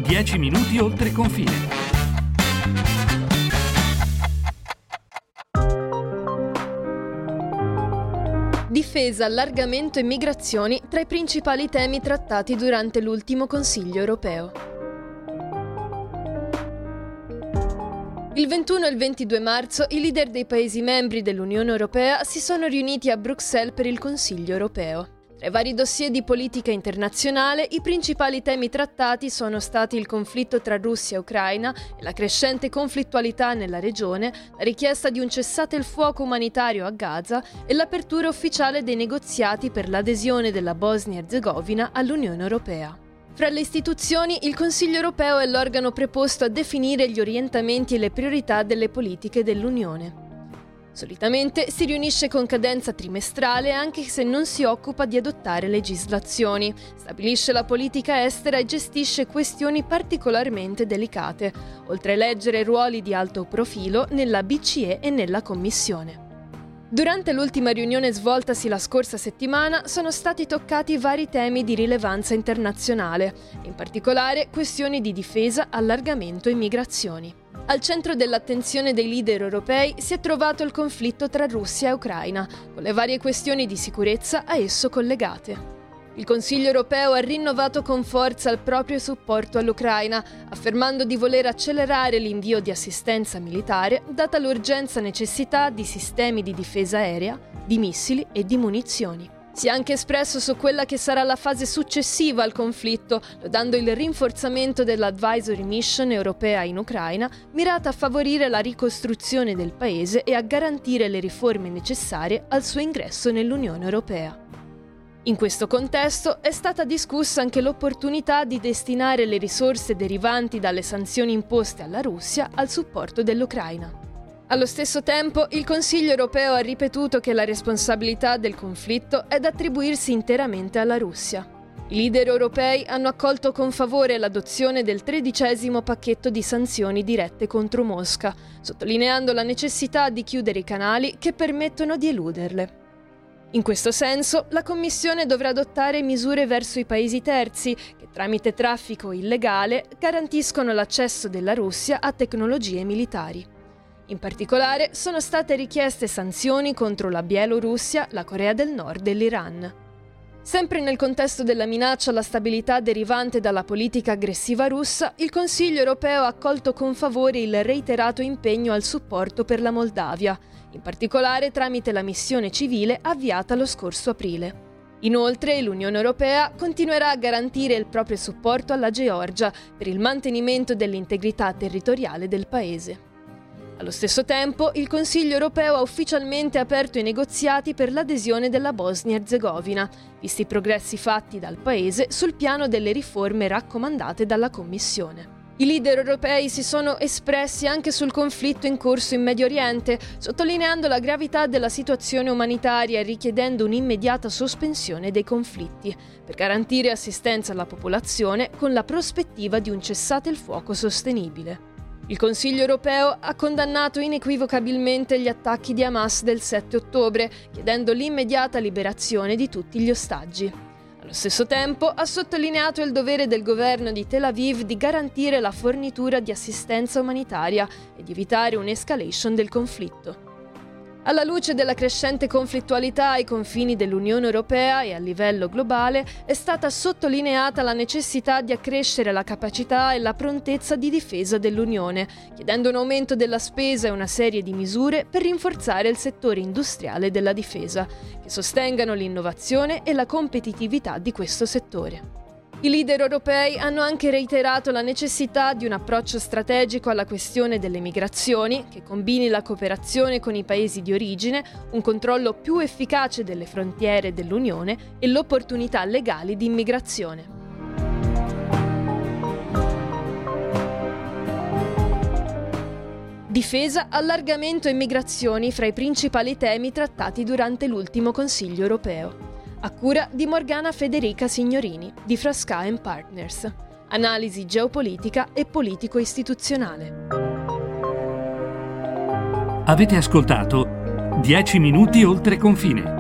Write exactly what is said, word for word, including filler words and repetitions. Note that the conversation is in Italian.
dieci minuti oltre confine. Difesa, allargamento e migrazioni tra i principali temi trattati durante l'ultimo Consiglio europeo. Il ventuno e il ventidue marzo i leader dei Paesi membri dell'Unione Europea si sono riuniti a Bruxelles per il Consiglio europeo. Tra i vari dossier di politica internazionale, i principali temi trattati sono stati il conflitto tra Russia e Ucraina e la crescente conflittualità nella regione, la richiesta di un cessate il fuoco umanitario a Gaza e l'apertura ufficiale dei negoziati per l'adesione della Bosnia-Erzegovina all'Unione Europea. Fra le istituzioni, il Consiglio europeo è l'organo preposto a definire gli orientamenti e le priorità delle politiche dell'Unione. Solitamente si riunisce con cadenza trimestrale anche se non si occupa di adottare legislazioni, stabilisce la politica estera e gestisce questioni particolarmente delicate, oltre a eleggere ruoli di alto profilo nella B C E e nella Commissione. Durante l'ultima riunione svoltasi la scorsa settimana sono stati toccati vari temi di rilevanza internazionale, in particolare questioni di difesa, allargamento e migrazioni. Al centro dell'attenzione dei leader europei si è trovato il conflitto tra Russia e Ucraina, con le varie questioni di sicurezza a esso collegate. Il Consiglio europeo ha rinnovato con forza il proprio supporto all'Ucraina, affermando di voler accelerare l'invio di assistenza militare, data l'urgenza necessità di sistemi di difesa aerea, di missili e di munizioni. Si è anche espresso su quella che sarà la fase successiva al conflitto, lodando il rinforzamento dell'Advisory Mission europea in Ucraina, mirata a favorire la ricostruzione del paese e a garantire le riforme necessarie al suo ingresso nell'Unione Europea. In questo contesto è stata discussa anche l'opportunità di destinare le risorse derivanti dalle sanzioni imposte alla Russia al supporto dell'Ucraina. Allo stesso tempo, il Consiglio europeo ha ripetuto che la responsabilità del conflitto è da attribuirsi interamente alla Russia. I leader europei hanno accolto con favore l'adozione del tredicesimo pacchetto di sanzioni dirette contro Mosca, sottolineando la necessità di chiudere i canali che permettono di eluderle. In questo senso, la Commissione dovrà adottare misure verso i paesi terzi che, tramite traffico illegale, garantiscono l'accesso della Russia a tecnologie militari. In particolare, sono state richieste sanzioni contro la Bielorussia, la Corea del Nord e l'Iran. Sempre nel contesto della minaccia alla stabilità derivante dalla politica aggressiva russa, il Consiglio europeo ha accolto con favore il reiterato impegno al supporto per la Moldavia, in particolare tramite la missione civile avviata lo scorso aprile. Inoltre, l'Unione Europea continuerà a garantire il proprio supporto alla Georgia per il mantenimento dell'integrità territoriale del paese. Allo stesso tempo, il Consiglio europeo ha ufficialmente aperto i negoziati per l'adesione della Bosnia-Erzegovina, visti i progressi fatti dal paese sul piano delle riforme raccomandate dalla Commissione. I leader europei si sono espressi anche sul conflitto in corso in Medio Oriente, sottolineando la gravità della situazione umanitaria e richiedendo un'immediata sospensione dei conflitti, per garantire assistenza alla popolazione con la prospettiva di un cessate il fuoco sostenibile. Il Consiglio europeo ha condannato inequivocabilmente gli attacchi di Hamas del sette ottobre, chiedendo l'immediata liberazione di tutti gli ostaggi. Allo stesso tempo ha sottolineato il dovere del governo di Tel Aviv di garantire la fornitura di assistenza umanitaria e di evitare un'escalation del conflitto. Alla luce della crescente conflittualità ai confini dell'Unione Europea e a livello globale, è stata sottolineata la necessità di accrescere la capacità e la prontezza di difesa dell'Unione, chiedendo un aumento della spesa e una serie di misure per rinforzare il settore industriale della difesa, che sostengano l'innovazione e la competitività di questo settore. I leader europei hanno anche reiterato la necessità di un approccio strategico alla questione delle migrazioni, che combini la cooperazione con i paesi di origine, un controllo più efficace delle frontiere dell'Unione e l'opportunità legali di immigrazione. Difesa, allargamento e migrazioni fra i principali temi trattati durante l'ultimo Consiglio europeo. A cura di Morgana Federica Signorini, di Frasca and Partners. Analisi geopolitica e politico-istituzionale. Avete ascoltato dieci minuti oltre confine.